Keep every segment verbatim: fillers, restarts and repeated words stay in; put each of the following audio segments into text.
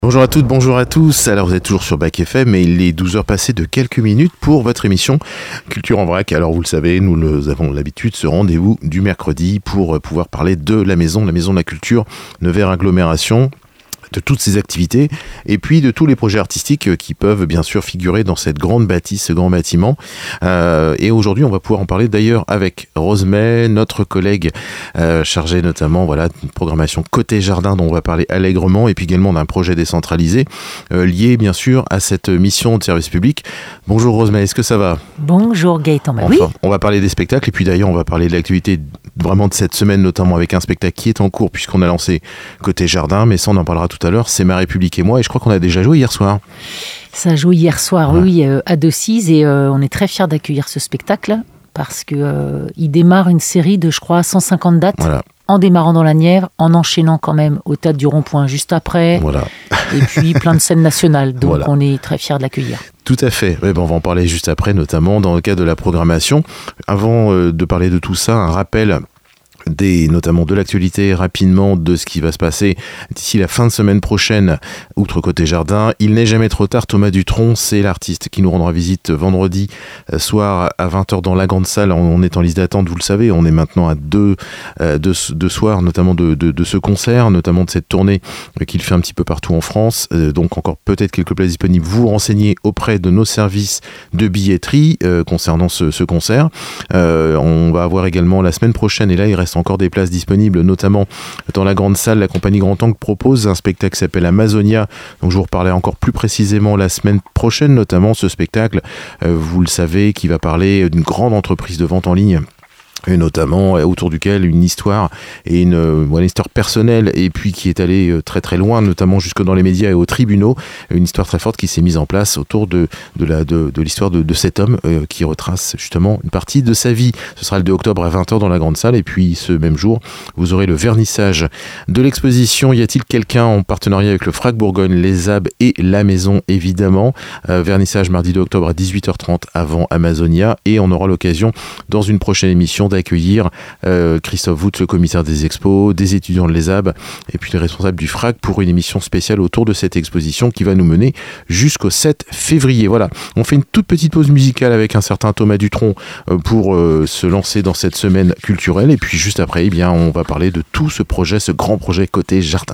Bonjour à toutes, bonjour à tous. Alors vous êtes toujours sur Bac F M et il est douze heures passées de quelques minutes pour votre émission Culture en vrac. Alors vous le savez, nous le, avons l'habitude, ce rendez-vous du mercredi pour pouvoir parler de la maison, la maison de la culture, Nevers Agglomération, de toutes ces activités et puis de tous les projets artistiques qui peuvent bien sûr figurer dans cette grande bâtisse, ce grand bâtiment. Euh, et aujourd'hui, on va pouvoir en parler d'ailleurs avec Rose May, notre collègue euh, chargée notamment voilà, d'une programmation côté jardin dont on va parler allègrement et puis également d'un projet décentralisé euh, lié bien sûr à cette mission de service public. Bonjour Rose May, est-ce que ça va ? Bonjour Gaëtan, bah enfin, oui. On va parler des spectacles et puis d'ailleurs on va parler de l'activité vraiment de cette semaine, notamment avec un spectacle qui est en cours puisqu'on a lancé côté jardin, mais ça on en parlera tout à l'heure. C'est Ma République et moi et je crois qu'on a déjà joué hier soir. Ça a joué hier soir, ouais. oui, euh, à Decize et euh, on est très fiers d'accueillir ce spectacle parce qu'il euh, démarre une série de, je crois, cent cinquante dates. Voilà. En démarrant dans la Nièvre, en enchaînant quand même au Théâtre du Rond-Point juste après, voilà. Et puis plein de scènes nationales, donc voilà. On est très fiers de l'accueillir. Tout à fait, ouais, ben on va en parler juste après, notamment dans le cadre de la programmation. Avant euh, de parler de tout ça, un rappel des, notamment de l'actualité rapidement de ce qui va se passer d'ici la fin de semaine prochaine, outre côté jardin. Il n'est jamais trop tard, Thomas Dutronc, c'est l'artiste qui nous rendra visite vendredi soir à vingt heures dans la grande salle. On est en liste d'attente, vous le savez, on est maintenant à deux, euh, deux, deux soirs, notamment de, de, de ce concert, notamment de cette tournée qu'il fait un petit peu partout en France. Euh, donc encore peut-être quelques places disponibles. Vous renseignez auprès de nos services de billetterie euh, concernant ce, ce concert. Euh, on va avoir également la semaine prochaine, et là il reste encore des places disponibles, notamment dans la grande salle. La compagnie Grand Angle propose un spectacle qui s'appelle Amazonia, donc je vous reparlerai encore plus précisément la semaine prochaine, notamment ce spectacle, euh, vous le savez, qui va parler d'une grande entreprise de vente en ligne, et notamment autour duquel une histoire et une, euh, une histoire personnelle et puis qui est allée très très loin, notamment jusque dans les médias et aux tribunaux, une histoire très forte qui s'est mise en place autour de, de, la, de, de l'histoire de, de cet homme euh, qui retrace justement une partie de sa vie. Ce sera le deux octobre à vingt heures dans la grande salle et puis ce même jour vous aurez le vernissage de l'exposition Y a-t-il quelqu'un en partenariat avec le Frac Bourgogne, les A B et la Maison évidemment. Euh, vernissage mardi deux octobre à dix-huit heures trente avant Amazonia et on aura l'occasion dans une prochaine émission d'accueillir euh, Christophe Wout, le commissaire des expos, des étudiants de l'E S A B et puis les responsables du Frac pour une émission spéciale autour de cette exposition qui va nous mener jusqu'au sept février. Voilà, on fait une toute petite pause musicale avec un certain Thomas Dutronc euh, pour euh, se lancer dans cette semaine culturelle et puis juste après, eh bien, on va parler de tout ce projet, ce grand projet côté jardin.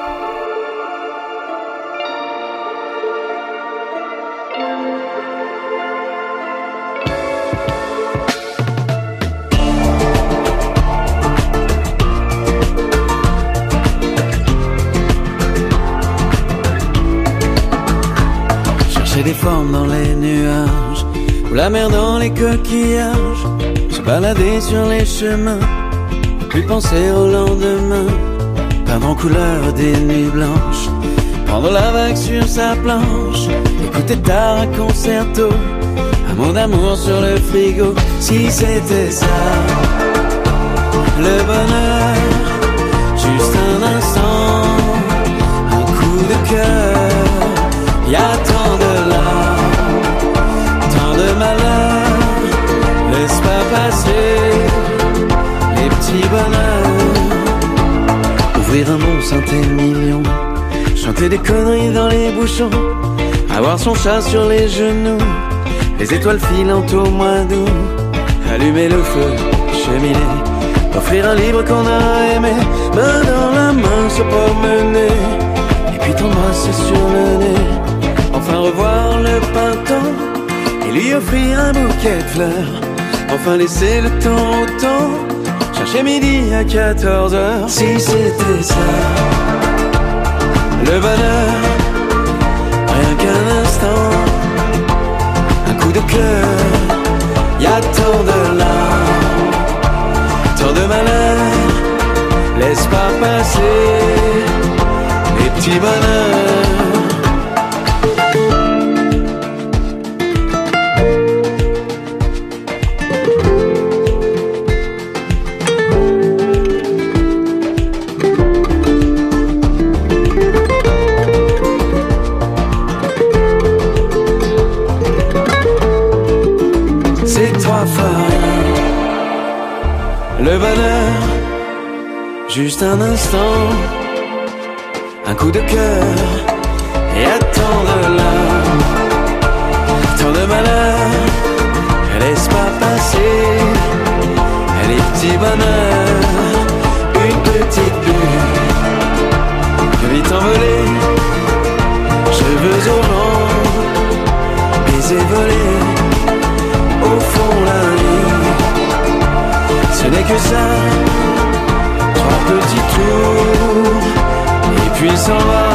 Des formes dans les nuages, ou la mer dans les coquillages, se balader sur les chemins, plus penser au lendemain, peindre en couleur des nuits blanches, prendre la vague sur sa planche, écouter tard un concerto, un mot d'amour sur le frigo. Si c'était ça, le bonheur, juste un instant, un coup de cœur, y a tant de larmes, tant de malheur, laisse pas passer les petits bonheurs. Ouvrir un bon synthé million, chanter des conneries dans les bouchons, avoir son chat sur les genoux, les étoiles filantes au mois d'août, allumer le feu, cheminer, offrir un livre qu'on a aimé, main dans la main se promener, et puis t'embrasser sur le nez. Enfin revoir le printemps et lui offrir un bouquet de fleurs. Enfin laisser le temps au temps, chercher midi à quatorze heures. Si c'était ça, le bonheur, rien qu'un instant, un coup de cœur, y a tant de larmes, tant de malheur, laisse pas passer les petits bonheurs. Le bonheur, juste un instant, un coup de cœur, cheveux au vent, baiser voler au fond la nuit. Ce n'est que ça, trois petits tours, et puis s'en va.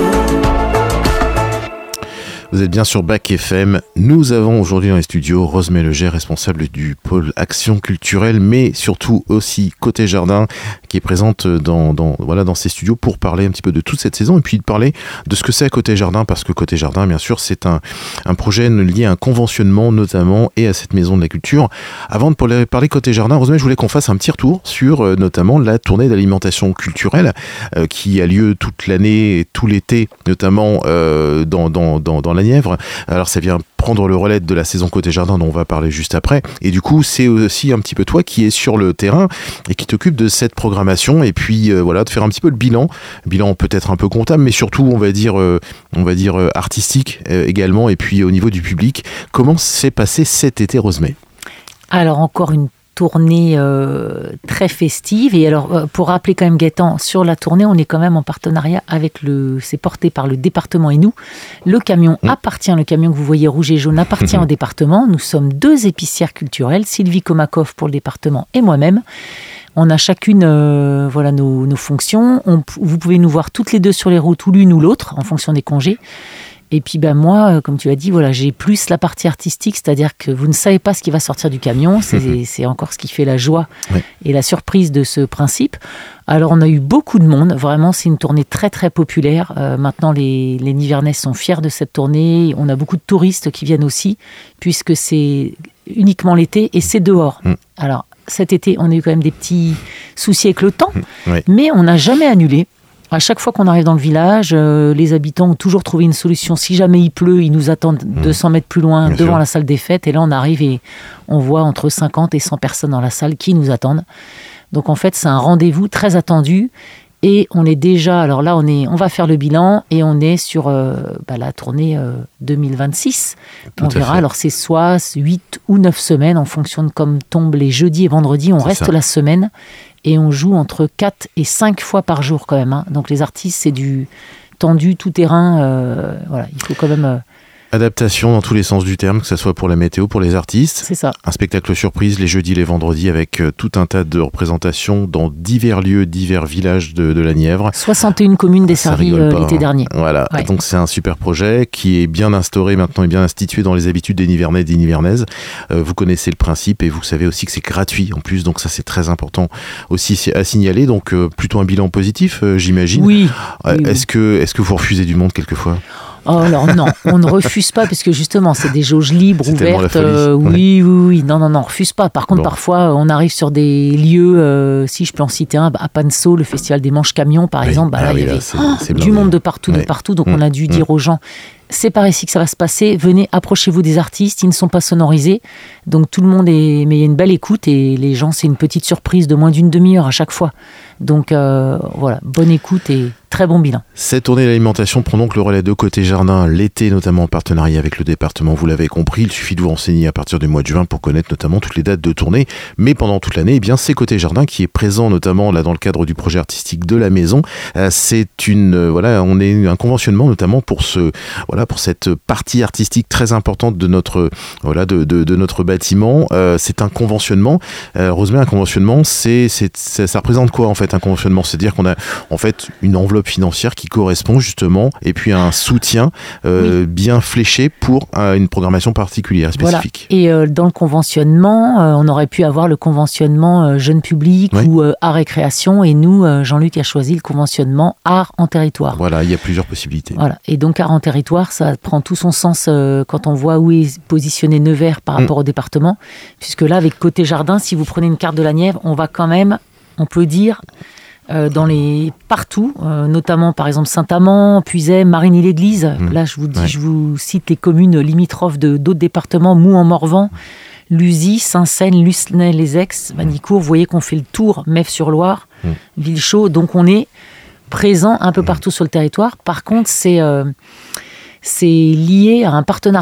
Vous êtes bien sur Bac F M. Nous avons aujourd'hui dans les studios Rose Méleger, responsable du pôle action culturelle, mais surtout aussi Côté Jardin, qui est présente dans, dans, voilà, dans ces studios pour parler un petit peu de toute cette saison et puis de parler de ce que c'est Côté Jardin, parce que Côté Jardin, bien sûr, c'est un, un projet lié à un conventionnement notamment et à cette maison de la culture. Avant de parler Côté Jardin, Rose Méleger, je voulais qu'on fasse un petit retour sur euh, notamment la tournée d'alimentation culturelle euh, qui a lieu toute l'année et tout l'été, notamment euh, dans, dans, dans, dans la Nièvre. Alors ça vient prendre le relais de la saison Côté Jardin dont on va parler juste après, et du coup c'est aussi un petit peu toi qui es sur le terrain et qui t'occupe de cette programmation, et puis euh, voilà, de faire un petit peu le bilan bilan peut-être un peu comptable, mais surtout on va dire euh, on va dire euh, artistique euh, également, et puis au niveau du public. Comment s'est passé cet été, Rosemée? Alors encore une tournée euh, très festive. Et alors, euh, pour rappeler quand même Gaëtan, sur la tournée, on est quand même en partenariat avec le... C'est porté par le département et nous. Le camion mmh. appartient, le camion que vous voyez rouge et jaune appartient mmh. au département. Nous sommes deux épicières culturelles, Sylvie Komakov pour le département et moi-même. On a chacune euh, voilà, nos, nos fonctions. On, vous pouvez nous voir toutes les deux sur les routes, ou l'une ou l'autre, en fonction des congés. Et puis ben moi, comme tu as dit, voilà, j'ai plus la partie artistique, c'est-à-dire que vous ne savez pas ce qui va sortir du camion, c'est, mmh. c'est encore ce qui fait la joie oui. et la surprise de ce principe. Alors on a eu beaucoup de monde, vraiment c'est une tournée très très populaire. Euh, maintenant les, les Nivernais sont fiers de cette tournée, on a beaucoup de touristes qui viennent aussi, puisque c'est uniquement l'été et c'est dehors. Mmh. Alors cet été, on a eu quand même des petits soucis avec le temps, mmh. oui. mais on n'a jamais annulé. À chaque fois qu'on arrive dans le village, euh, les habitants ont toujours trouvé une solution. Si jamais il pleut, ils nous attendent mmh. deux cents mètres plus loin, Bien devant sûr. la salle des fêtes. Et là, on arrive et on voit entre cinquante et cent personnes dans la salle qui nous attendent. Donc en fait, c'est un rendez-vous très attendu. Et on est déjà... Alors là, on, est, on va faire le bilan et on est sur euh, bah, la tournée euh, deux mille vingt-six. Tout on verra. Fait. Alors c'est soit huit ou neuf semaines en fonction de comme tombent les jeudis et vendredis. On c'est reste ça. la semaine. Et on joue entre quatre et cinq fois par jour quand même. Hein. Donc les artistes, c'est du tendu, tout terrain. Euh, voilà, il faut quand même... Euh... Adaptation dans tous les sens du terme, que ce soit pour la météo, pour les artistes. C'est ça. Un spectacle surprise les jeudis, les vendredis, avec euh, tout un tas de représentations dans divers lieux, divers villages de, de la Nièvre. soixante et une communes desservies euh, l'été dernier. Voilà, ouais. Donc c'est un super projet qui est bien instauré maintenant et bien institué dans les habitudes des Nivernais et des Nivernaises. Euh, vous connaissez le principe et vous savez aussi que c'est gratuit en plus, donc ça c'est très important aussi à signaler. Donc euh, plutôt un bilan positif, euh, j'imagine. Oui. Euh, oui, est-ce oui. que, est-ce que vous refusez du monde quelquefois ? Oh, alors non, on ne refuse pas parce que justement c'est des jauges libres, c'est ouvertes. Euh, oui, oui, oui, non, non, non, on refuse pas. Par contre, bon. parfois on arrive sur des lieux, euh, si je peux en citer un, à Panso, le festival des Manches Camions par oui. exemple, bah, ah, là oui, il y avait c'est, oh, c'est du monde de partout, oui. de partout, donc mmh. on a dû mmh. dire aux gens. C'est par ici que ça va se passer. Venez, approchez-vous des artistes. Ils ne sont pas sonorisés. Donc tout le monde est... Mais il y a une belle écoute et les gens, c'est une petite surprise de moins d'une demi-heure à chaque fois. Donc euh, voilà, bonne écoute et très bon bilan. Cette tournée d'alimentation prend donc le relais de Côté Jardin l'été, notamment en partenariat avec le département. Vous l'avez compris, il suffit de vous renseigner à partir du mois de juin pour connaître notamment toutes les dates de tournée. Mais pendant toute l'année, eh bien, c'est Côté Jardin qui est présent notamment là dans le cadre du projet artistique de la maison. Euh, c'est une euh, voilà, on est un conventionnement notamment pour ce voilà pour cette partie artistique très importante de notre voilà de de, de notre bâtiment. Euh, c'est un conventionnement. Euh, Rosemée, un conventionnement, c'est, c'est ça, ça représente quoi en fait un conventionnement? C'est-à-dire qu'on a en fait une enveloppe financière qui correspond justement et puis un soutien euh, oui. bien fléché pour euh, une programmation particulière spécifique. Voilà. Et euh, dans le conventionnement, euh, on aurait pu avoir le conventionnement euh, jeune public oui. ou euh, art et création, et nous, euh, Jean-Luc a choisi le conventionnement art en territoire. Voilà, il y a plusieurs possibilités. Voilà. Et donc art en territoire, ça prend tout son sens euh, quand on voit où est positionné Nevers par rapport mmh. au département, puisque là, avec Côté Jardin, si vous prenez une carte de la Nièvre, on va quand même, on peut dire... Euh, dans les partout, euh, notamment par exemple Saint-Amand, Puisaye, Marigny-l'Église. Mmh. Là, je vous dis, ouais. je vous cite les communes limitrophes de d'autres départements: Mou-en-Morvan, Lusy, Saint-Seine, Lucenay-les-Aix, Manicourt. Vous voyez qu'on fait le tour, Mèves-sur-Loire, mmh. Villechaux. Donc on est présent un peu mmh. partout sur le territoire. Par contre, c'est euh, c'est lié à un partenariat.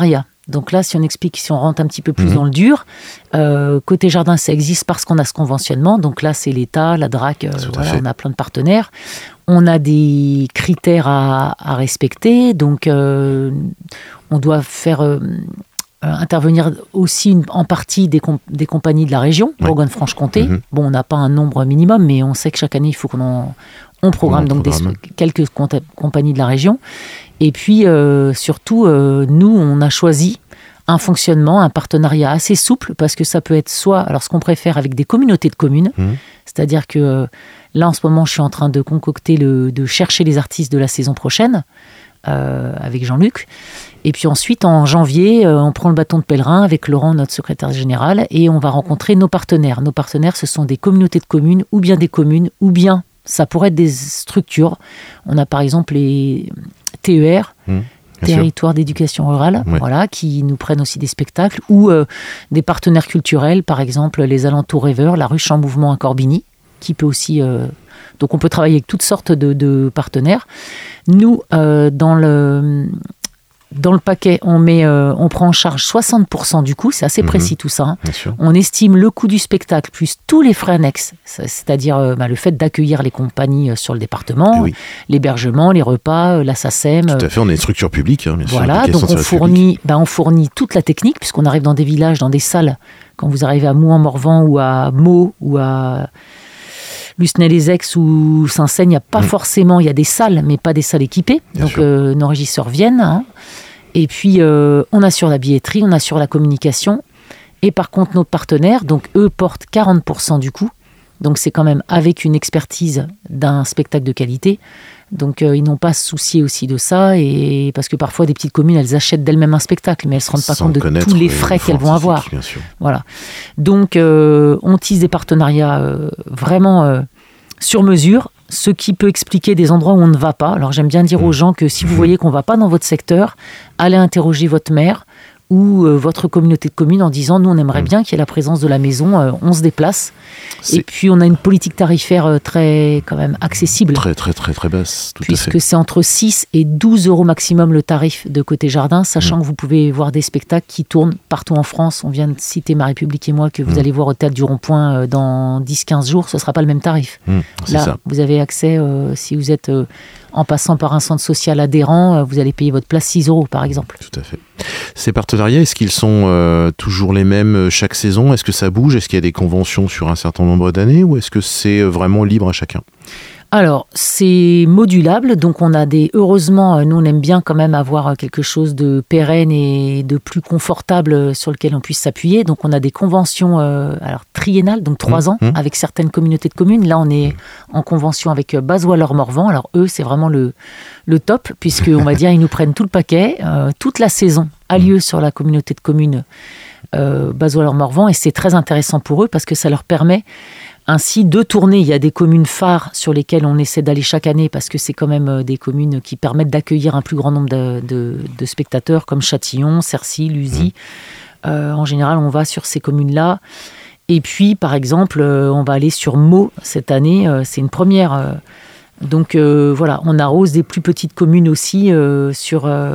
Donc là, si on explique, si on rentre un petit peu plus mmh. dans le dur, euh, côté jardin, ça existe parce qu'on a ce conventionnement. Donc là, c'est l'État, la D R A C, euh, voilà, on a plein de partenaires. On a des critères à, à respecter. Donc, euh, on doit faire euh, intervenir aussi une, en partie des, comp- des compagnies de la région, oui. Bourgogne-Franche-Comté. Mmh. Bon, on n'a pas un nombre minimum, mais on sait que chaque année, il faut qu'on en, on programme on donc programme. Des, quelques comta- compagnies de la région. Et puis, euh, surtout, euh, nous, on a choisi un fonctionnement, un partenariat assez souple, parce que ça peut être soit, alors ce qu'on préfère, avec des communautés de communes, mmh. c'est-à-dire que euh, là, en ce moment, je suis en train de concocter, le, de chercher les artistes de la saison prochaine, euh, avec Jean-Luc. Et puis ensuite, en janvier, euh, on prend le bâton de pèlerin avec Laurent, notre secrétaire général, et on va rencontrer nos partenaires. Nos partenaires, ce sont des communautés de communes, ou bien des communes, ou bien, ça pourrait être des structures. On a par exemple les T E R, mmh, territoires d'éducation rurale, ouais. voilà, qui nous prennent aussi des spectacles, ou euh, des partenaires culturels, par exemple les Alentours Rêveurs, la Ruche en Mouvement à Corbigny, qui peut aussi... Euh, donc on peut travailler avec toutes sortes de, de partenaires. Nous, euh, dans le... Dans le paquet, on, met, euh, on prend en charge soixante pour cent du coût, c'est assez précis mmh, tout ça. Hein. On estime le coût du spectacle plus tous les frais annexes, c'est-à-dire euh, bah, le fait d'accueillir les compagnies euh, sur le département, oui. l'hébergement, les repas, euh, la SACEM. Tout à fait, on est une structure publique, hein, bien sûr. Voilà, donc on fournit, bah, on fournit toute la technique, puisqu'on arrive dans des villages, dans des salles. Quand vous arrivez à Mouan-Morvan ou à Meaux ou à Lucenay-les-Aix ou Saint-Seine, il n'y a pas mmh. forcément, il y a des salles, mais pas des salles équipées. Bien donc euh, nos régisseurs viennent. Hein. Et puis, euh, on assure la billetterie, on assure la communication. Et par contre, nos partenaires, donc eux, portent quarante pour cent du coût. Donc, c'est quand même avec une expertise d'un spectacle de qualité. Donc, euh, ils n'ont pas à se soucier aussi de ça. Et parce que parfois, des petites communes, elles achètent d'elles-mêmes un spectacle, mais elles ne se rendent pas Sans compte de tous les frais qu'elles vont avoir. Bien sûr. Voilà. Donc, euh, on tisse des partenariats euh, vraiment euh, sur mesure. Ce qui peut expliquer des endroits où on ne va pas. Alors j'aime bien dire aux gens que si vous voyez qu'on ne va pas dans votre secteur, allez interroger votre maire ou euh, votre communauté de communes en disant nous on aimerait bien qu'il y ait la présence de la maison, euh, on se déplace. C'est... Et puis on a une politique tarifaire euh, très quand même accessible. Très très très très basse, tout puisque à fait. C'est entre six et douze euros maximum le tarif de côté jardin, sachant mmh. que vous pouvez voir des spectacles qui tournent partout en France. On vient de citer Ma République et moi, que vous mmh. allez voir au Théâtre du Rond-Point euh, dans dix à quinze jours, ce ne sera pas le même tarif. Mmh, c'est Là, ça. Vous avez accès, euh, si vous êtes... Euh, en passant par un centre social adhérent, vous allez payer votre place six euros, par exemple. Tout à fait. Ces partenariats, est-ce qu'ils sont euh, toujours les mêmes chaque saison ? Est-ce que ça bouge ? Est-ce qu'il y a des conventions sur un certain nombre d'années ? Ou est-ce que c'est vraiment libre à chacun ? Alors, c'est modulable, donc on a des... Heureusement, nous, on aime bien quand même avoir quelque chose de pérenne et de plus confortable sur lequel on puisse s'appuyer. Donc, on a des conventions euh, alors, triennales, donc trois mmh, ans, mmh. avec certaines communautés de communes. Là, on est en convention avec Bazois-Lormorvan. Alors, eux, c'est vraiment le, le top, puisqu'on va dire, ils nous prennent tout le paquet. Euh, toute la saison a lieu sur la communauté de communes euh, Bazois-Lormorvan, et c'est très intéressant pour eux, parce que ça leur permet... Ainsi, de tourner, il y a des communes phares sur lesquelles on essaie d'aller chaque année parce que c'est quand même des communes qui permettent d'accueillir un plus grand nombre de, de, de spectateurs comme Châtillon, Cercy, Luzy. Mmh. Euh, en général, on va sur ces communes-là. Et puis, par exemple, euh, on va aller sur Meaux cette année. Euh, c'est une première. Euh, donc, euh, voilà, on arrose des plus petites communes aussi euh, sur... Euh,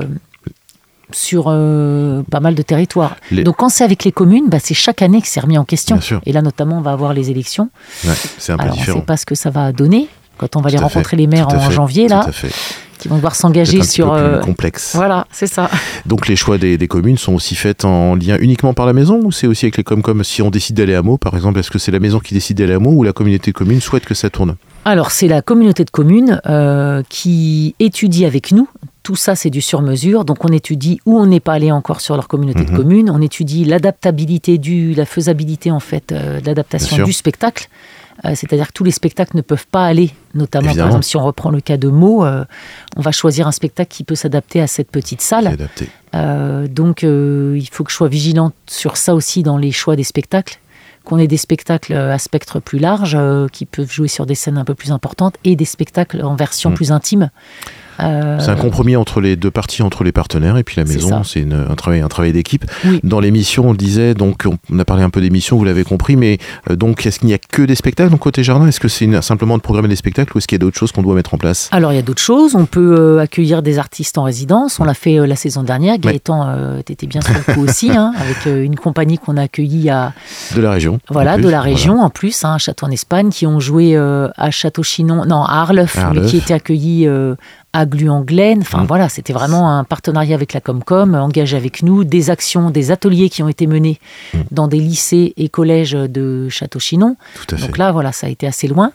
sur euh, pas mal de territoires. Les... Donc quand c'est avec les communes, bah, c'est chaque année que c'est remis en question. Et là notamment, on va avoir les élections. Ouais, c'est un peu Alors, différent. On ne sait pas ce que ça va donner quand on va Tout aller rencontrer fait. les maires Tout en fait. janvier, là, qui vont devoir s'engager sur... un petit peu euh... plus complexe. Voilà, c'est ça. Donc les choix des, des communes sont aussi faits en lien uniquement par la maison, ou c'est aussi avec les Comcom si on décide d'aller à Meaux, par exemple, est-ce que c'est la maison qui décide d'aller à Meaux ou la communauté de communes souhaite que ça tourne ? Alors, c'est la communauté de communes euh, qui étudie avec nous. Tout ça, c'est du sur-mesure. Donc, on étudie où on n'est pas allé encore sur leur communauté mmh. de communes. On étudie l'adaptabilité, du, la faisabilité, en fait, euh, de l'adaptation du spectacle. Euh, c'est-à-dire que tous les spectacles ne peuvent pas aller. Notamment, Évidemment. Par exemple, si on reprend le cas de Meaux, euh, on va choisir un spectacle qui peut s'adapter à cette petite salle. Euh, donc, euh, il faut que je sois vigilante sur ça aussi dans les choix des spectacles. Qu'on ait des spectacles à spectre plus large, euh, qui peuvent jouer sur des scènes un peu plus importantes, et des spectacles en version mmh. plus intime, Euh, c'est un compromis entre les deux parties, entre les partenaires et puis la maison. C'est, c'est une, un travail, un travail d'équipe. Oui. Dans l'émission, on le disait, donc on a parlé un peu d'émission, vous l'avez compris, mais euh, donc est-ce qu'il n'y a que des spectacles donc côté jardin? Est-ce que c'est une, simplement de programmer des spectacles ou est-ce qu'il y a d'autres choses qu'on doit mettre en place? Alors il y a d'autres choses. On peut euh, accueillir des artistes en résidence. On l'a fait euh, la saison dernière. Gaëtan, euh, t'étais bien sur le coup aussi, hein, avec euh, une compagnie qu'on a accueillie à de la région. Voilà, plus, de la région voilà. en plus, hein, à Château en Espagne, qui ont joué euh, à Château-Chinon, non à Arleuf, à Arleuf. mais qui étaient accueillis euh, à Glu-en-Glen. Enfin mmh. voilà, c'était vraiment un partenariat avec la Comcom, engagé avec nous, des actions, des ateliers qui ont été menés mmh. dans des lycées et collèges de Château-Chinon. Tout à fait. Donc là, voilà, ça a été assez loin.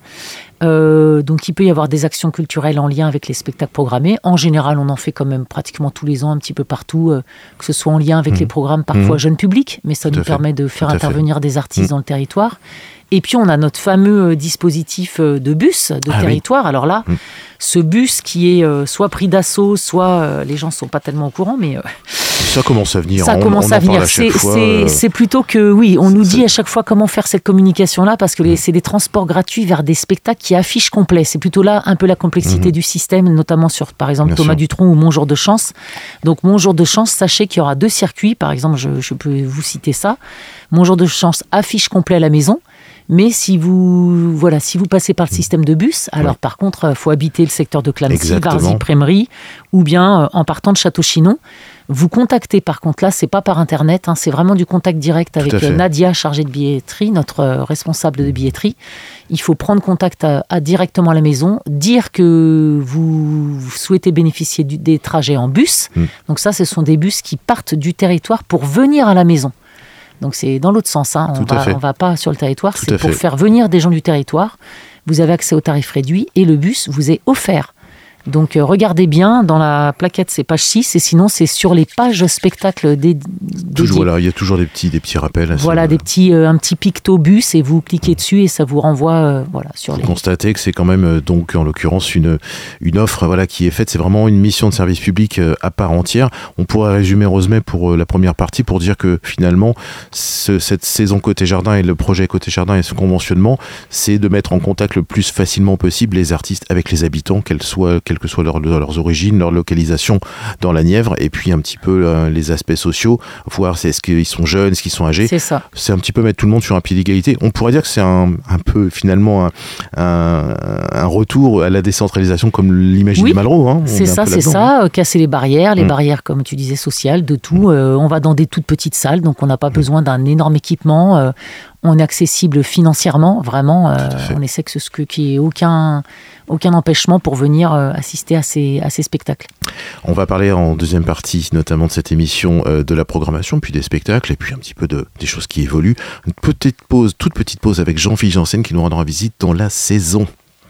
Euh, donc il peut y avoir des actions culturelles en lien avec les spectacles programmés. En général, on en fait quand même pratiquement tous les ans, un petit peu partout, euh, que ce soit en lien avec mmh. les programmes parfois mmh. jeunes publics, mais ça Tout nous à fait. permet de faire Tout intervenir des artistes mmh. dans le territoire. Et puis on a notre fameux dispositif de bus de ah, territoire. Oui. Alors là, mmh. ce bus qui est euh, soit pris d'assaut, soit euh, les gens ne sont pas tellement au courant, mais... Euh, ça commence à venir. Ça on, commence on à en venir. À c'est, fois, c'est, euh... c'est plutôt que, oui, on c'est, nous c'est... dit à chaque fois comment faire cette communication-là, parce que les, c'est des transports gratuits vers des spectacles qui affichent complet. C'est plutôt là un peu la complexité mmh. du système, notamment sur, par exemple, Bien Thomas sûr. Dutronc ou Mon Jour de Chance. Donc, Mon Jour de Chance, sachez qu'il y aura deux circuits. Par exemple, je, je peux vous citer ça. Mon Jour de Chance affiche complet à la maison. Mais si vous, voilà, si vous passez par le système de bus, alors ouais. par contre, il faut habiter le secteur de Clamecy, Varzy, Prémery, ou bien euh, en partant de Château-Chinon. Vous contactez, par contre, là, c'est pas par Internet, hein, c'est vraiment du contact direct avec euh, Nadia, chargée de billetterie, notre euh, responsable de billetterie. Il faut prendre contact à, à directement à la maison, dire que vous souhaitez bénéficier du, des trajets en bus. Mmh. Donc ça, ce sont des bus qui partent du territoire pour venir à la maison. Donc c'est dans l'autre sens, hein. on ne va pas sur le territoire, Tout c'est pour fait. faire venir des gens du territoire. Vous avez accès au tarif réduit et le bus vous est offert. Donc euh, regardez bien, dans la plaquette c'est page six et sinon c'est sur les pages spectacles dédiées. Toujours là, il y a toujours des petits, des petits rappels. Voilà, ce... des petits, euh, un petit picto bus et vous cliquez dessus et ça vous renvoie euh, voilà, sur vous les... Constatez que c'est quand même euh, donc en l'occurrence une, une offre voilà, qui est faite, c'est vraiment une mission de service public euh, à part entière. On pourrait résumer Rosemay pour euh, la première partie pour dire que finalement ce, cette saison côté jardin et le projet côté jardin et ce conventionnement, c'est de mettre en contact le plus facilement possible les artistes avec les habitants, qu'elles soient quelles que soient leur, leurs origines, leur localisation dans la Nièvre, et puis un petit peu euh, les aspects sociaux, voir c'est, est-ce qu'ils sont jeunes, est-ce qu'ils sont âgés. C'est ça. C'est un petit peu mettre tout le monde sur un pied d'égalité. On pourrait dire que c'est un, un peu finalement un, un, un retour à la décentralisation comme l'imagine oui, Malraux. Hein. C'est ça, c'est ça. Hein. Casser les barrières, les mmh. barrières, comme tu disais, sociales, de tout. Euh, on va dans des toutes petites salles, donc on n'a pas mmh. besoin d'un énorme équipement. Euh, on est accessible financièrement, vraiment. Euh, on essaie que ce qu'il n'y ait aucun, aucun empêchement pour venir euh, assister à ces, à ces spectacles. On va parler en deuxième partie, notamment de cette émission, euh, de la programmation, puis des spectacles, et puis un petit peu de, des choses qui évoluent. Une petite pause, toute petite pause avec Jean-Philippe Janssen qui nous rendra visite dans la saison.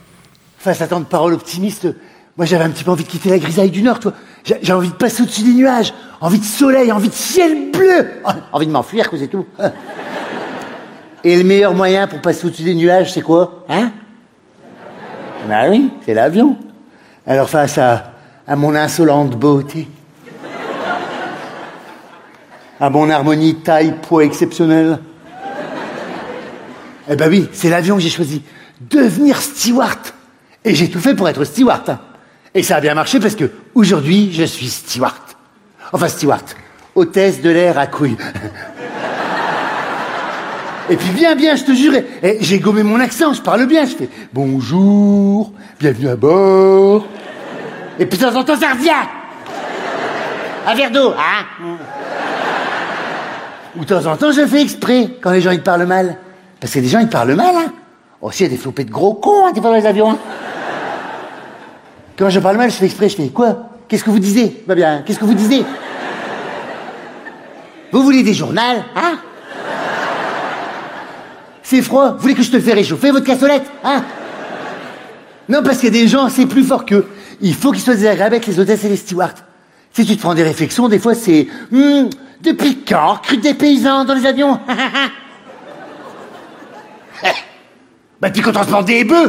Face à tant de paroles optimistes, moi j'avais un petit peu envie de quitter la grisaille du Nord, toi. J'ai, j'ai envie de passer au-dessus des nuages, envie de soleil, envie de ciel bleu, envie de m'enfuir, quoi, c'est tout. Et le meilleur moyen pour passer au-dessus des nuages, c'est quoi? Hein? Ben oui, c'est l'avion. Alors face à, à mon insolente beauté, à mon harmonie taille-poids exceptionnelle, eh ben oui, c'est l'avion que j'ai choisi. Devenir steward. Et j'ai tout fait pour être steward. Hein. Et ça a bien marché parce que aujourd'hui, je suis steward. Enfin, steward. Hôtesse de l'air à couilles. Et puis bien, bien, je te jure, et j'ai gommé mon accent, je parle bien, je fais « Bonjour, bienvenue à bord ». Et puis de temps en temps, ça revient. Un verre d'eau, hein. Ou de temps en temps, je fais exprès, quand les gens, ils parlent mal. Parce que les gens, ils parlent mal, hein. Aussi, il y a des flopés de gros cons, hein, des fois dans les avions, hein. Quand je parle mal, je fais exprès, je fais « Quoi? Qu'est-ce que vous disiez ?»« Bah bien, qu'est-ce que vous disiez ?»« Vous voulez des journaux, hein ?» C'est froid, vous voulez que je te le fais réchauffer, votre cassolette, hein? Non, parce qu'il y a des gens, c'est plus fort qu'eux. Il faut qu'ils soient désagréables avec les hôtesses et les stewards. Si tu te prends des réflexions, des fois c'est... Hum, depuis quand recrute des paysans dans les avions? Bah depuis qu'on transporte des bœufs.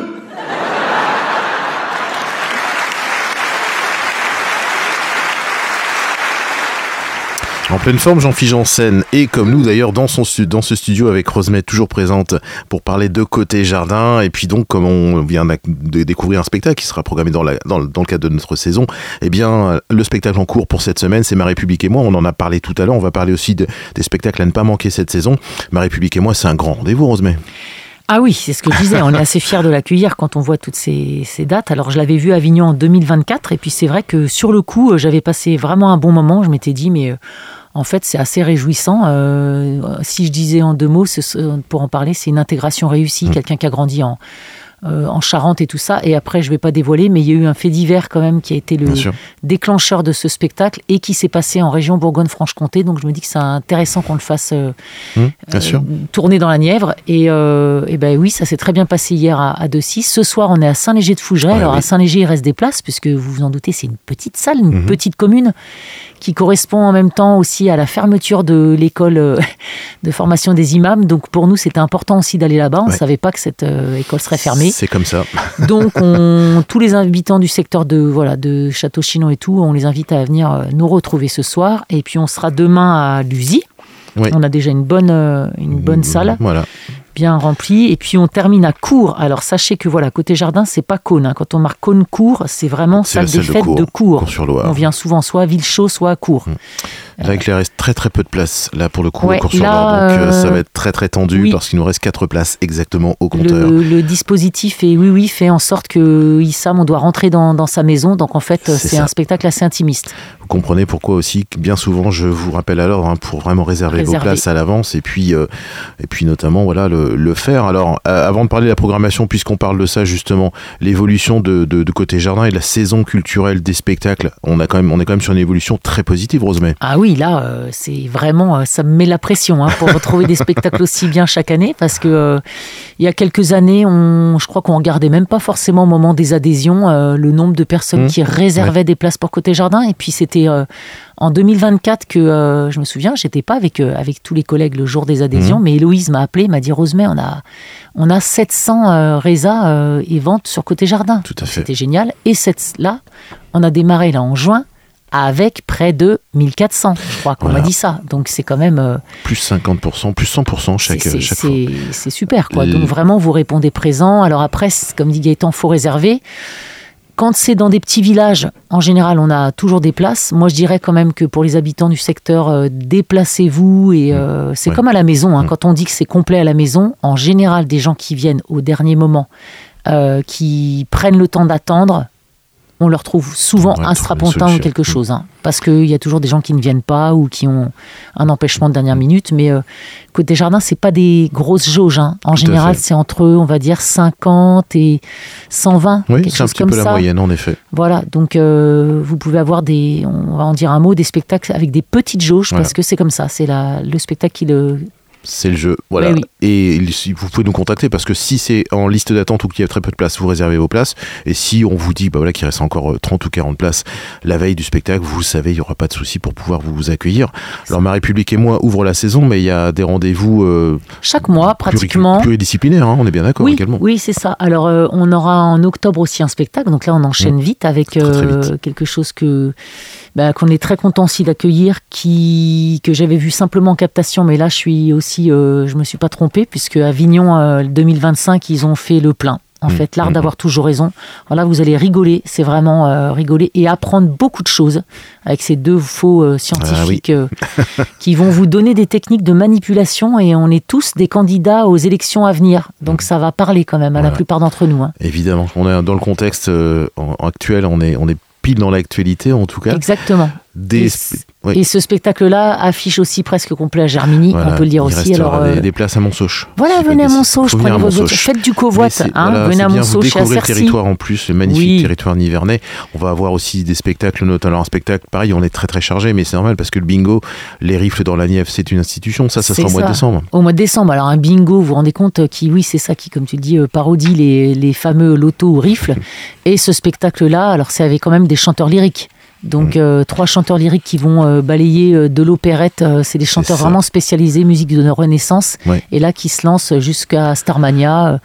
En pleine forme, Jean-Philippe Janssen, et comme nous d'ailleurs dans, son stu- dans ce studio avec Rosemée toujours présente pour parler de Côté Jardin. Et puis donc, comme on vient de découvrir un spectacle qui sera programmé dans, la, dans, dans le cadre de notre saison, eh bien le spectacle en cours pour cette semaine, c'est Ma République et moi. On en a parlé tout à l'heure, on va parler aussi de, des spectacles à ne pas manquer cette saison. Ma République et moi, c'est un grand rendez-vous, Rosemée. Ah oui, c'est ce que je disais, on est assez fiers de l'accueillir quand on voit toutes ces, ces dates. Alors je l'avais vu à Avignon en deux mille vingt-quatre et puis c'est vrai que sur le coup, j'avais passé vraiment un bon moment. Je m'étais dit, mais en fait c'est assez réjouissant. Euh, si je disais en deux mots, pour en parler, c'est une intégration réussie, mmh. quelqu'un qui a grandi en... Euh, en Charente et tout ça, et après je vais pas dévoiler, mais il y a eu un fait divers quand même qui a été le déclencheur de ce spectacle et qui s'est passé en région Bourgogne-Franche-Comté, donc je me dis que c'est intéressant qu'on le fasse euh, mmh, bien sûr. Euh, tourner dans la Nièvre, et, euh, et ben oui, ça s'est très bien passé hier à, à Decy. Ce soir on est à Saint-Léger-de-Fougeray, ouais, alors oui. à Saint-Léger il reste des places, puisque vous vous en doutez, c'est une petite salle, une mmh. petite commune, qui correspond en même temps aussi à la fermeture de l'école de formation des imams, donc pour nous c'était important aussi d'aller là-bas, on ne ouais. savait pas que cette euh, école serait fermée. C'est comme ça. Donc, on, tous les habitants du secteur de, voilà, de Château-Chinon et tout, on les invite à venir nous retrouver ce soir. Et puis, on sera demain à Lusy. Oui. On a déjà une bonne, une bonne salle. Voilà. Bien remplie. Et puis, on termine à Cours. Alors, sachez que, voilà, Côté Jardin, c'est pas Cône. Hein. Quand on marque Cône-Cours, c'est vraiment c'est salle des fêtes de Cours. On vient souvent soit à Villechaud, soit à Cours. Mmh. Là, il reste très très peu de place, là, pour le coup, ouais, au Cours-sur-Loire. Donc, euh, ça va être très très tendu, oui. parce qu'il nous reste quatre places exactement au compteur. Le, le dispositif est, oui, oui, fait en sorte que Issam, on doit rentrer dans, dans sa maison. Donc, en fait, c'est, c'est un spectacle assez intimiste. Vous comprenez pourquoi aussi, bien souvent, je vous rappelle à l'ordre, hein, pour vraiment réserver, réserver vos places à l'avance et puis, euh, et puis notamment, voilà, le, le faire. Alors, euh, avant de parler de la programmation, puisqu'on parle de ça, justement, l'évolution de, de, de Côté Jardin et de la saison culturelle des spectacles, on, a quand même, on est quand même sur une évolution très positive, Rosemée. Ah oui, là, euh, c'est vraiment, euh, ça me met la pression hein, pour retrouver des spectacles aussi bien chaque année, parce que euh, il y a quelques années, on, je crois qu'on regardait même pas forcément au moment des adhésions euh, le nombre de personnes mmh. qui réservaient ouais. des places pour Côté Jardin, et puis c'était euh, en deux mille vingt-quatre que, euh, je me souviens, j'étais pas avec, euh, avec tous les collègues le jour des adhésions, mmh. mais Héloïse m'a appelé, m'a dit, Rosemée, on a, on a sept cents euh, résas euh, et ventes sur Côté Jardin. Tout à fait. C'était génial, et cette, là, on a démarré là en juin, avec près de mille quatre cents, je crois qu'on voilà. m'a dit ça. Donc c'est quand même... Euh, plus cinquante pour cent, plus cent pour cent chaque, c'est, chaque c'est, fois. C'est super, quoi. Donc vraiment, vous répondez présent. Alors après, comme dit Gaëtan, il faut réserver. Quand c'est dans des petits villages, en général, on a toujours des places. Moi, je dirais quand même que pour les habitants du secteur, euh, déplacez-vous. Et euh, c'est ouais. comme à la maison. Hein. Mmh. Quand on dit que c'est complet à la maison, en général, des gens qui viennent au dernier moment, euh, qui prennent le temps d'attendre, on leur trouve souvent un strapontin ou quelque chose. Hein, parce qu'il y a toujours des gens qui ne viennent pas ou qui ont un empêchement de dernière minute. Mais euh, Côté Jardin, ce n'est pas des grosses jauges. Hein. En Tout général, c'est entre, on va dire, cinquante et cent vingt. Oui, quelque c'est un chose petit comme peu ça. La moyenne, en effet. Voilà, donc euh, vous pouvez avoir des, on va en dire un mot, des spectacles avec des petites jauges, voilà. parce que c'est comme ça. C'est la, le spectacle qui le... C'est le jeu, voilà. Oui, oui. Et vous pouvez nous contacter parce que si c'est en liste d'attente ou qu'il y a très peu de place, vous réservez vos places. Et si on vous dit bah voilà, qu'il reste encore trente ou quarante places la veille du spectacle, vous savez, il n'y aura pas de souci pour pouvoir vous accueillir. Alors Ma République et moi ouvre la saison, mais il y a des rendez-vous euh, chaque mois pratiquement. Pluridisciplinaires, hein, on est bien d'accord oui, également. Oui, c'est ça. Alors euh, on aura en octobre aussi un spectacle, donc là on enchaîne mmh. vite avec euh, très, très vite. quelque chose que... Bah, qu'on est très content aussi d'accueillir, qui, que j'avais vu simplement en captation, mais là je suis aussi, euh, je me suis pas trompée, puisque à Avignon euh, deux mille vingt-cinq, ils ont fait le plein. En mmh, fait, l'art mmh. d'avoir toujours raison. Alors là, vous allez rigoler, c'est vraiment euh, rigoler et apprendre beaucoup de choses avec ces deux faux euh, scientifiques ah, oui. euh, qui vont vous donner des techniques de manipulation, et on est tous des candidats aux élections à venir. Donc ça va parler quand même à voilà. la plupart d'entre nous. Hein. Évidemment, on est dans le contexte euh, actuel, on est, on est pile dans l'actualité en tout cas. Exactement. Des... Et, oui. et ce spectacle-là affiche aussi presque complet à Germigny, voilà, on peut le dire il aussi. Alors, euh... des, des places à Montsauche. Voilà, venez à Montsauche, prenez vos autres. Faites du covoit, hein, voilà, venez à bien, Montsauche, vous découvrez le territoire en plus, le magnifique oui. territoire nivernais. On va avoir aussi des spectacles, notamment alors un spectacle, pareil, on est très très chargé, mais c'est normal parce que le bingo, les rifles dans la Nièvre, c'est une institution, ça, ça sera au mois de décembre. Au mois de décembre, alors un bingo, vous vous rendez compte, qui, oui, c'est ça qui, comme tu le dis, parodie les, les fameux lotos ou rifles. Et ce spectacle-là, alors c'est avec quand même des chanteurs lyriques. Donc mmh. euh, trois chanteurs lyriques qui vont euh, balayer euh, de l'opérette, euh, c'est des chanteurs vraiment spécialisés, musique de Renaissance, ouais. et là qui se lancent jusqu'à Starmania. Euh,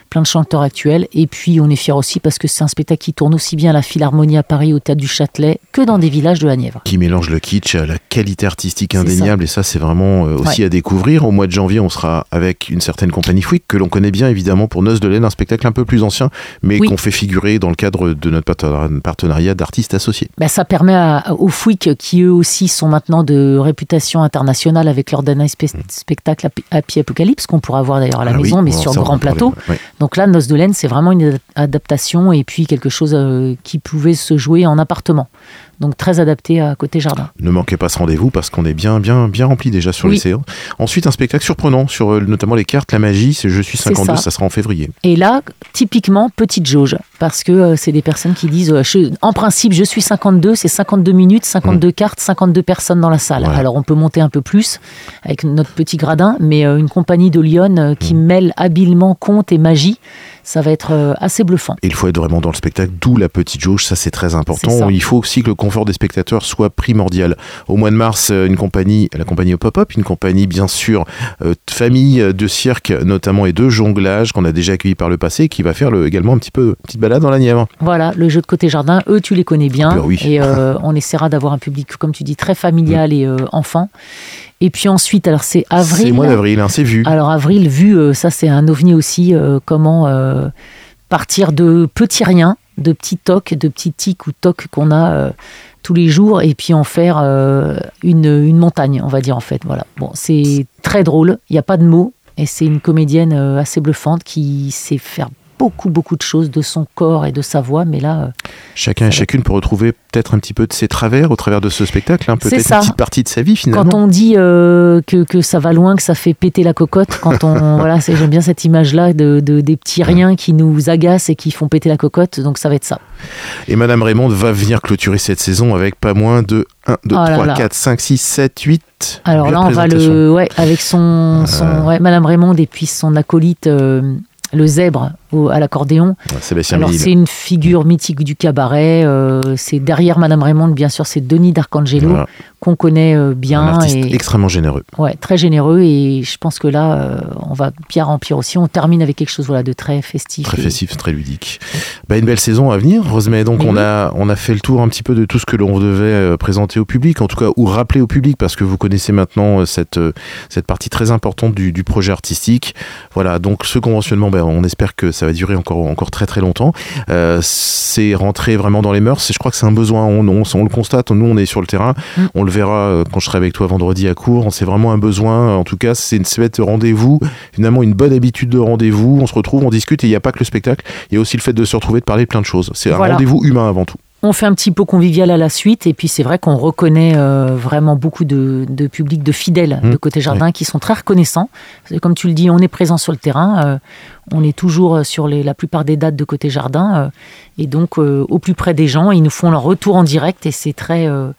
plein de chanteurs actuels. Et puis, on est fiers aussi parce que c'est un spectacle qui tourne aussi bien à la Philharmonie à Paris, au Théâtre du Châtelet, que dans des villages de la Nièvre. Qui mélange le kitsch à la qualité artistique indéniable. Et ça, c'est vraiment euh, aussi ouais. à découvrir. Au mois de janvier, on sera avec une certaine compagnie Fouic, que l'on connaît bien évidemment pour Noces de laine, un spectacle un peu plus ancien, mais oui. qu'on fait figurer dans le cadre de notre partenariat d'artistes associés. Ben, ça permet à, aux Fouic, qui eux aussi sont maintenant de réputation internationale avec leur dernier spe- mmh. spectacle Happy Apocalypse, qu'on pourra voir d'ailleurs à la ah maison, oui, mais sur grand plateau. Oui. Donc là, Noces de laine, c'est vraiment une adaptation et puis quelque chose euh, qui pouvait se jouer en appartement. Donc très adapté à Côté Jardin. Ne manquez pas ce rendez-vous parce qu'on est bien, bien, bien rempli déjà sur oui. les séances. Ensuite, un spectacle surprenant sur euh, notamment les cartes, la magie, c'est Je suis cinquante-deux, ça. ça sera en février. Et là, typiquement, petite jauge, parce que euh, c'est des personnes qui disent, euh, je, en principe, je suis cinquante-deux, c'est cinquante-deux minutes, cinquante-deux mmh. cartes, cinquante-deux personnes dans la salle. Ouais. Alors on peut monter un peu plus avec notre petit gradin, mais euh, une compagnie de Lyon euh, qui mmh. mêle habilement conte et magie, ça va être euh, assez bluffant. Et il faut être vraiment dans le spectacle, d'où la petite jauge, ça c'est très important. C'est il faut aussi que le confort des spectateurs soit primordial. Au mois de mars, une compagnie, la compagnie Pop-Up, une compagnie bien sûr euh, famille de cirque notamment et de jonglage qu'on a déjà accueilli par le passé, qui va faire le, également un petit peu une petite balade dans la Nièvre. Voilà, le jeu de Côté Jardin, eux tu les connais bien. Ben oui. Et euh, on essaiera d'avoir un public, comme tu dis, très familial mmh. et euh, enfant. Et puis ensuite, alors c'est avril. C'est le mois d'avril, hein, c'est vu. Alors avril, vu, euh, ça c'est un ovni aussi, euh, comment euh, partir de petits riens, de petits tocs, de petits tics ou tocs qu'on a euh, tous les jours et puis en faire euh, une, une montagne, on va dire en fait. Voilà. Bon, c'est très drôle, il n'y a pas de mots et c'est une comédienne euh, assez bluffante qui sait faire beaucoup, beaucoup de choses de son corps et de sa voix, mais là... Euh, Chacun et chacune peut retrouver peut-être un petit peu de ses travers au travers de ce spectacle, hein, peut-être une petite partie de sa vie finalement. Quand on dit euh, que, que ça va loin, que ça fait péter la cocotte, quand on... voilà, c'est, j'aime bien cette image-là de, de, des petits riens qui nous agacent et qui font péter la cocotte, donc ça va être ça. Et Madame Raymonde va venir clôturer cette saison avec pas moins de un, deux, trois, quatre, cinq, six, sept, huit... Alors là, on va le... Ouais, avec son... son euh... ouais, Madame Raymonde et puis son acolyte... Euh, le zèbre au, à l'accordéon. Sébastien Alors Ménil. C'est une figure mythique du cabaret. Euh, c'est derrière Madame Raymonde, bien sûr, c'est Denis D'Arcangelo, voilà. qu'on connaît euh, bien. Un artiste et, extrêmement généreux. Ouais, très généreux. Et je pense que là, euh, on va bien remplir aussi. On termine avec quelque chose voilà, de très festif. Très et... festif, très ludique. Bah, une belle saison à venir, Rosemée. Donc on, oui. a, on a fait le tour un petit peu de tout ce que l'on devait euh, présenter au public, en tout cas, ou rappeler au public, parce que vous connaissez maintenant euh, cette, euh, cette partie très importante du, du projet artistique. Voilà, donc ce conventionnement, bah, on espère que ça va durer encore, encore très très longtemps. Euh, c'est rentrer vraiment dans les mœurs. Et je crois que c'est un besoin. On, on, on le constate. Nous, on est sur le terrain. Mm. On le verra quand je serai avec toi vendredi à Cours. C'est vraiment un besoin. En tout cas, c'est une fête de rendez-vous. Finalement, une bonne habitude de rendez-vous. On se retrouve, on discute. Et il n'y a pas que le spectacle. Il y a aussi le fait de se retrouver, de parler de plein de choses. C'est voilà. un rendez-vous humain avant tout. On fait un petit pot convivial à la suite et puis c'est vrai qu'on reconnaît euh, vraiment beaucoup de, de publics, de fidèles mmh, de Côté Jardin oui. qui sont très reconnaissants. Comme tu le dis, on est présent sur le terrain, euh, on est toujours sur les, la plupart des dates de Côté Jardin euh, et donc euh, au plus près des gens, ils nous font leur retour en direct et c'est très euh,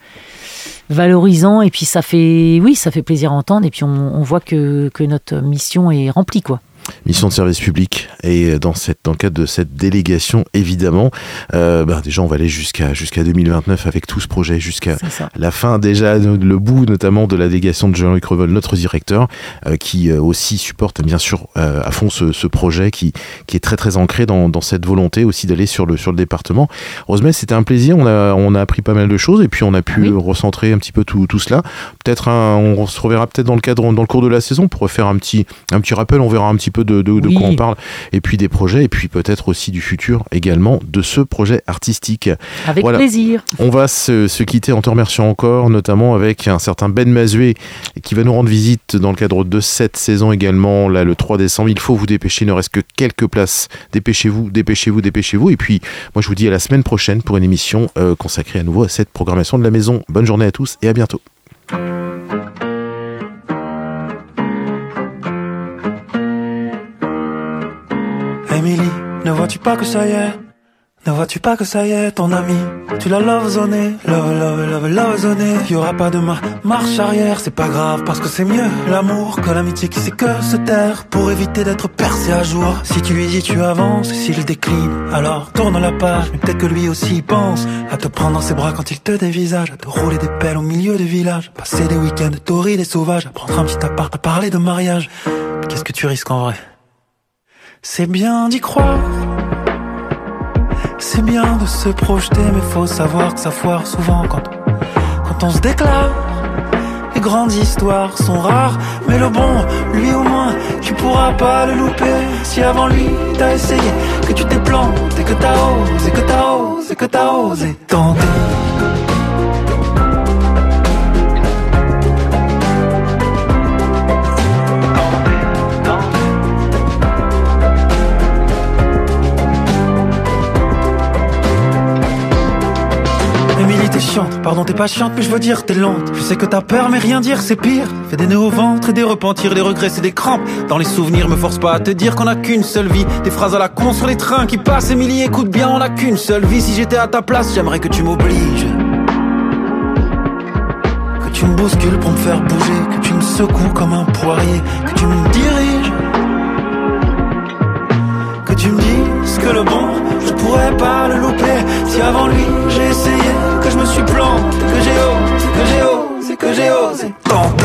valorisant et puis ça fait, oui, ça fait plaisir à entendre et puis on, on voit que, que notre mission est remplie, quoi. Mission de service public et dans, cette, dans le cadre de cette délégation évidemment euh, bah déjà on va aller jusqu'à, jusqu'à deux mille vingt-neuf avec tout ce projet jusqu'à la fin déjà le bout notamment de la délégation de Jean-Luc Revol, notre directeur euh, qui euh, aussi supporte bien sûr euh, à fond ce, ce projet qui, qui est très très ancré dans, dans cette volonté aussi d'aller sur le, sur le département. Rosemée, c'était un plaisir, on a, on a appris pas mal de choses et puis on a pu oui. recentrer un petit peu tout, tout cela. Peut-être un, on se reverra peut-être dans le cadre dans le cours de la saison pour refaire un petit, un petit rappel, on verra un petit peu de, de, de oui. quoi on parle, et puis des projets, et puis peut-être aussi du futur également de ce projet artistique. Avec voilà. plaisir. On va se, se quitter en te remerciant encore, notamment avec un certain Ben Mazué qui va nous rendre visite dans le cadre de cette saison également, là le trois décembre. Il faut vous dépêcher, il ne reste que quelques places. Dépêchez-vous, dépêchez-vous, dépêchez-vous. Et puis, moi je vous dis à la semaine prochaine pour une émission euh, consacrée à nouveau à cette programmation de la maison. Bonne journée à tous et à bientôt. Émilie, ne vois-tu pas que ça y est? Ne vois-tu pas que ça y est, ton ami? Tu l'as love-zoné, love, love, love, love-zoné. Y'aura pas de ma- marche arrière, c'est pas grave, parce que c'est mieux l'amour que l'amitié qui sait que se taire pour éviter d'être percé à jour. Si tu lui dis tu avances, s'il décline, alors tourne la page. Mais peut-être que lui aussi il pense à te prendre dans ses bras quand il te dévisage, à te rouler des pelles au milieu du village, passer des week-ends torrides et sauvages, à prendre un petit appart, à parler de mariage. Mais qu'est-ce que tu risques en vrai? C'est bien d'y croire, c'est bien de se projeter, mais faut savoir que ça foire souvent quand, quand on se déclare. Les grandes histoires sont rares, mais le bon, lui au moins, tu pourras pas le louper. Si avant lui t'as essayé, que tu t'es planté, que t'as osé, que t'as osé, que t'as osé tenter. Pardon, t'es pas chiante, mais je veux dire t'es lente. Je sais que t'as peur, mais rien dire c'est pire. Fais des nœuds au ventre et des repentirs, des regrets c'est des crampes. Dans les souvenirs, me force pas à te dire qu'on a qu'une seule vie. Des phrases à la con sur les trains qui passent. Émilie, écoute bien, on a qu'une seule vie. Si j'étais à ta place, j'aimerais que tu m'obliges, que tu me bouscules pour me faire bouger, que tu me secoues comme un poirier, que tu me diriges, que tu me dises que le bon, je pourrais pas le louper. Si avant lui j'ai essayé, que je me suis planté, que j'ai osé, que j'ai osé, que j'ai osé tenter.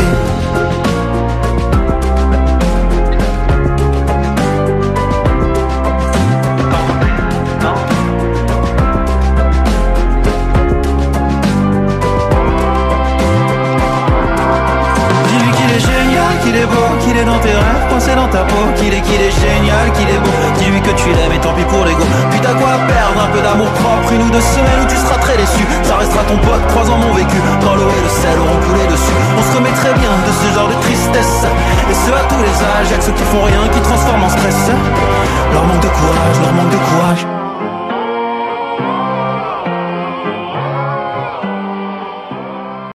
Dis-lui qu'il est génial, qu'il est beau, qu'il est dans tes rêves, coincé dans ta peau, qu'il est, qu'il est génial, qu'il est beau. Dis-lui que tu l'aimes et tant pis pour l'ego. Puis t'as quoi perdre, un peu d'amour propre, une ou deux semaines où tu seras très déçu. Ça restera ton pote, trois ans mon vécu. Dans l'eau et le sel auront coulé dessus. On se remet très bien de ce genre de tristesse, et ce à tous les âges. Y'a que ceux qui font rien qui transforment en stress.